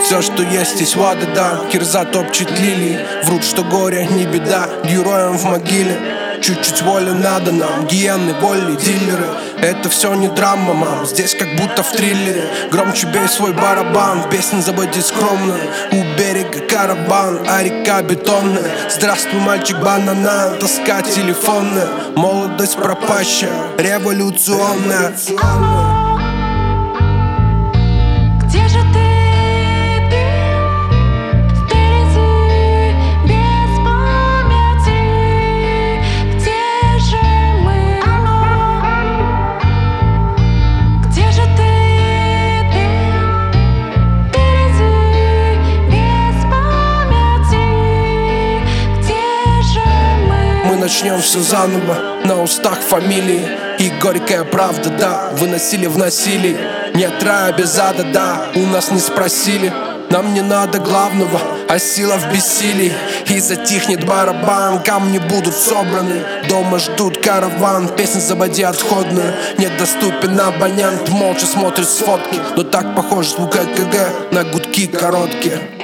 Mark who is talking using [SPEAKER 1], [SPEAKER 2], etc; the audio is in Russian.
[SPEAKER 1] Все, что есть, здесь вода, да. Кирза топчет лилии, врут, что горе не беда. Героям в могиле чуть-чуть воли надо нам. Гиены, боли, дилеры, это все не драма, мам. Здесь как будто в триллере. Громче бей свой барабан, песня забоди скромную. У берега караван, а река бетонная. Здравствуй, мальчик, банана, тоска телефонная. Молодость пропащая, революционная. Мы начнем все заново, на устах фамилии и горькая правда, да. Выносили в насилии, нет рая без ада, да. У нас не спросили, нам не надо главного, а сила в бессилии. И затихнет барабан, камни будут собраны. Дома ждут караван, песня заводи отходную. Недоступен абонент, молча смотрит сфотки. Но так похож звук ЭКГ на гудки короткие.